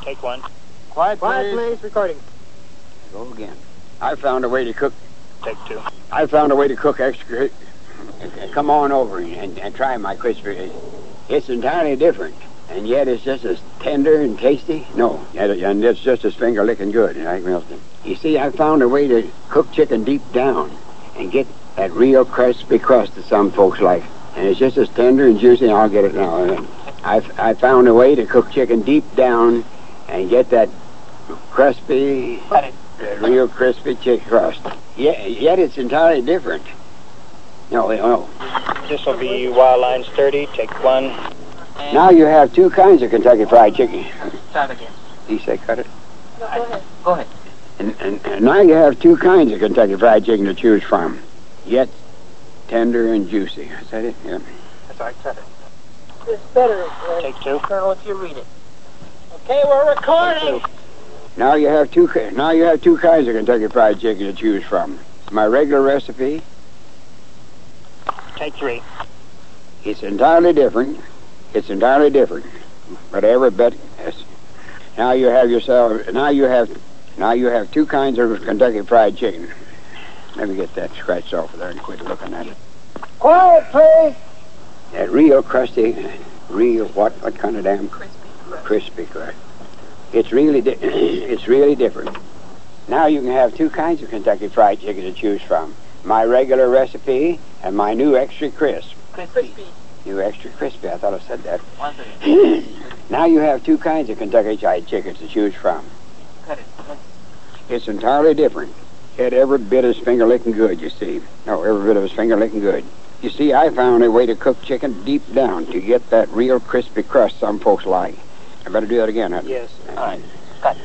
Take one. Quiet, Please. Recording. Go again. I found a way to cook. Take two. I found a way to cook extra. Come on over and try my crispy. It's entirely different, and yet it's just as tender and tasty. No, and it's just as finger-licking good. Like Milton. You see, I found a way to cook chicken deep down and get that real crispy crust that some folks like. And it's just as tender and juicy. I'll get it now. I found a way to cook chicken deep down and get that crispy, real crispy chicken crust. Yet it's entirely different. No. This will be wild lines 30. Take one. Now you have two kinds of Kentucky Fried Chicken. Start again. He said cut it. No, go ahead. And now you have two kinds of Kentucky Fried Chicken to choose from. Yet tender and juicy. Is that it? Yeah. That's all right, cut it. It's better, Take two. Colonel, if you read it. Okay, we're recording. Now you have two kinds of Kentucky Fried Chicken to choose from. My regular recipe. Take three. It's entirely different. But every bit. Yes. Now you have two kinds of Kentucky Fried Chicken. Let me get that scratched off of there and quit looking at it. Quiet, please. That real crusty, what kind of damn crispy crust. It's really different. Now you can have two kinds of Kentucky Fried Chicken to choose from. My regular recipe and my new extra crisp. Crispy. New extra crispy. I thought I said that. 1 second. Now you have two kinds of Kentucky Fried Chicken to choose from. Cut it. It's entirely different. Yet every bit is finger-licking good, you see. No, every bit of it's finger-licking good. You see, I found a way to cook chicken deep down to get that real crispy crust some folks like. I better do that again, huh? Yes. All right. Cut.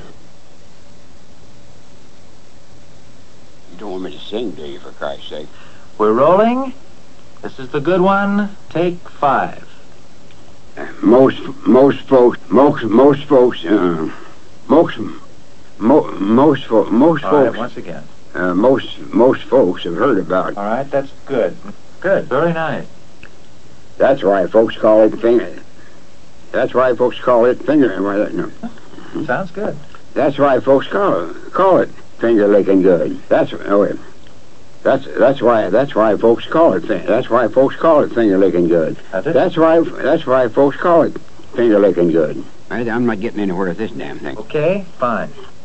You don't want me to sing, do you, for Christ's sake? We're rolling. This is the good one. Take 5. Most folks. All right, once again. Most folks have heard about. All right, that's good. Good, very nice. That's why folks call it finger. That's why folks call it finger. Sounds good. That's why folks call it finger licking good. That's why folks call it. That's why folks call it finger licking good. That's why folks call it finger licking good. I'm not getting anywhere with this damn thing. Okay, fine.